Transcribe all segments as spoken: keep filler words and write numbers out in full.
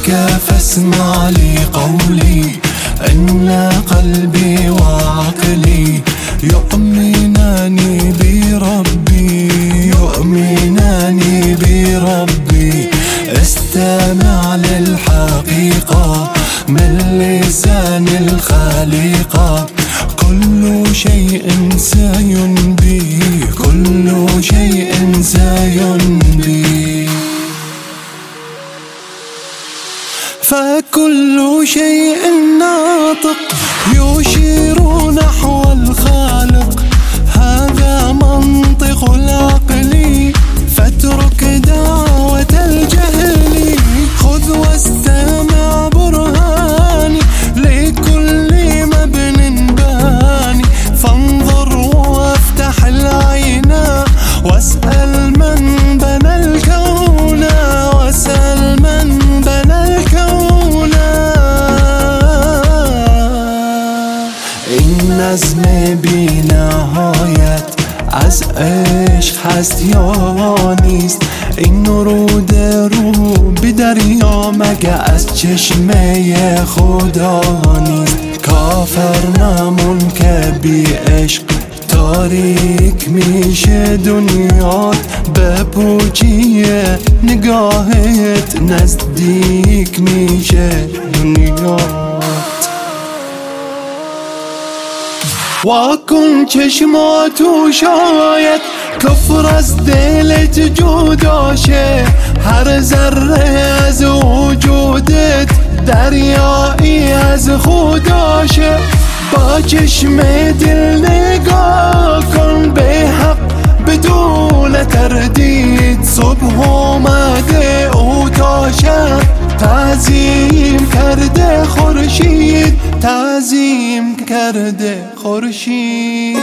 لك فاسمع لي قولي، إن قلبي وعقلي يؤمنان بربي، يؤمنان بربي. استمع للحقيقة من لسان الخالق، كل شيء سينبي، كل شيء سينبي. فكل شيء ناطق يشير نحو الخالق، هذا منطق العقل. فاترك دعوة الجهل، خذ واستمع برهاني لكل مبن باني. فانظر وافتح العين واسأل من بنى الكون، واسأل من بنى الكون. النظم بنهایت از عشق هست یا نیست؟ این رود رو به دریا مگه از چشمه خدا نیست؟ کافر نمون که بی عشق تاریک میشه دنیات، به پوچیه نگاهت نزدیک میشه دنیات. واکن چشماتو شاید کفر از دلت جدا شه، هر ذره از وجودت دریایی از خدا شه. با چشم دل نگاه کن به حق بدون تردید، صبح اومده او تا شب تعظیم کرده خورشید، تعظیم کرده خورشید.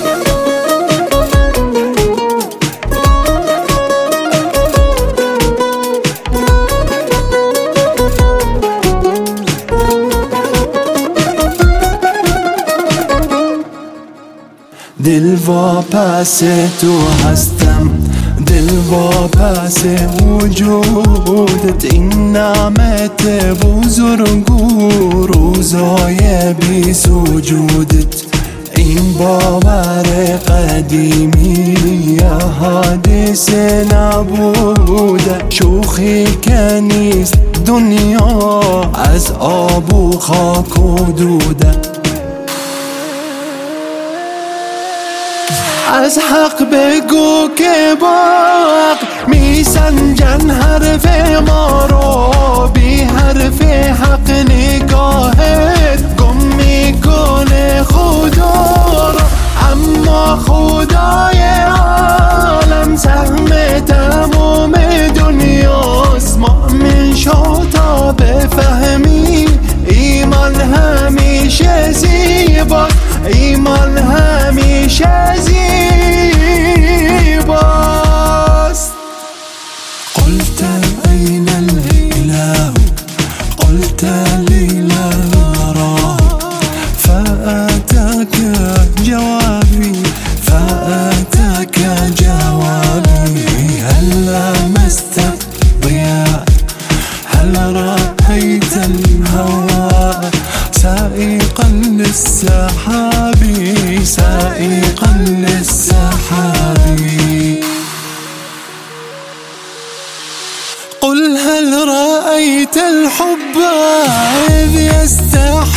دل واپس تو هستم، دل واپس وجودت. این نعمت بزرگو روزای بی سجودت، این باور قدیمی حادثه نبوده. شوخی که نیست دنیا از آب و خاک و دوده. از حق بگو که با حق میسنجن حرف ما رو، بی حرف حق نگاهت گم میکنه خدا رو. اما خدای عالم سهم تمام دنیاست، مؤمن شو تا بفهمی ایمان همیشه زیباست، ایمان همیشه زیباست. قلت أين الإله، قلت لي لا أراه، فأتاك جوابي، فأتاك جوابي. هل لمست الضياء، هل رأيت الهواء سائقا للسحاب، سائقا للسحاب. قل هل رأيت الحب إذ يستحق